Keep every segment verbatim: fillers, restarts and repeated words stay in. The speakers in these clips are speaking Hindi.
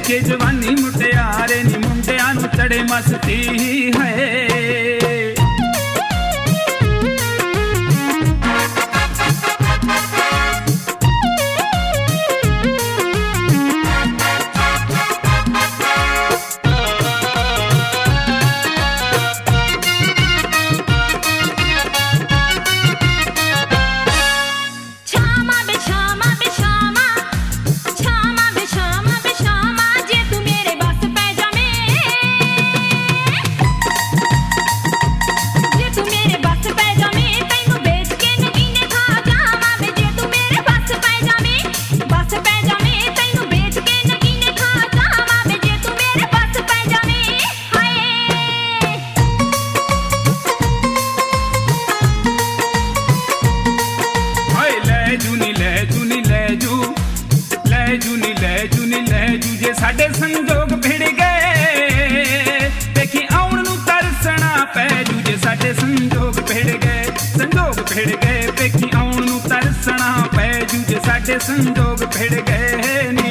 के जवानी मुटियारे नी मुंडियां नूं चढ़े मस्ती है। साडे संजोग भिड़ गए देखी आउण नूं तरसना पै जू जे साडे संजोग भिड़ गए संजोग भिड़ गए देखी आउण नूं तरसना पै जू जे साडे संजोग भिड़ गए नी।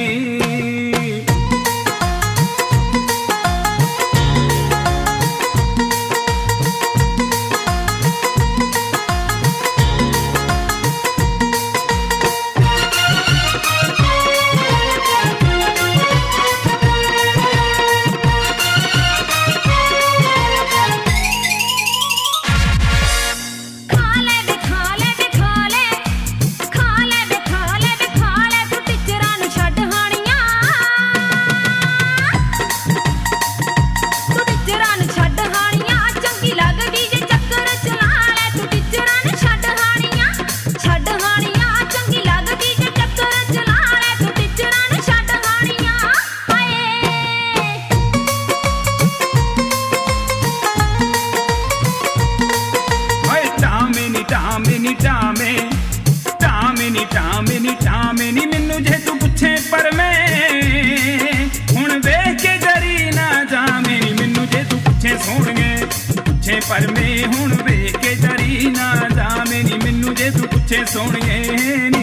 टामेनी टामे टामेनी टामेनी टामेनी मैनू जे तू पुछे पर मैं हुण वेख के डरी ना जामेनी मैनू जे तू पुछे सोहणिए पुछे पर मैं हुण वेख के डरी ना जामेनी मैनू जे तू पुछे सोहणिए नी।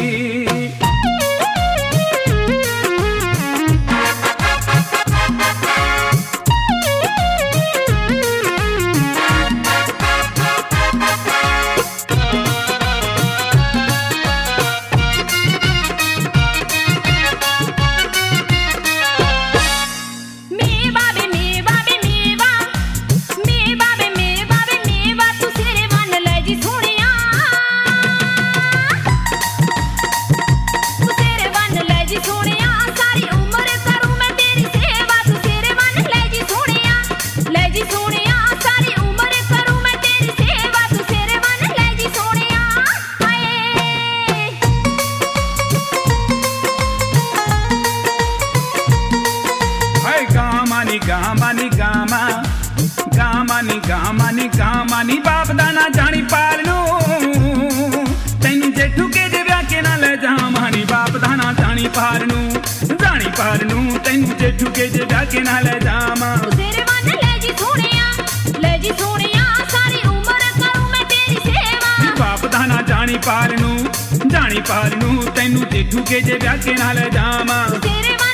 गामानी गामा गामानी गामानी गामानी बाप दा ना जानी पाल नू तैनू जेठू के जे ब्याह के ना ले जामानी बाप दा ना जानी पाल नू जानी पाल नू तैनू जेठू के जे ब्याह के ना ले जामा तेरे मन ले जी सोनिया ले जी सोनिया सारी उम्र करूं मैं तेरी सेवा बाप दा ना जानी पाल नू जानी पाल नू तैनू जेठू के जे ब्याह के ना ले जामा तेरे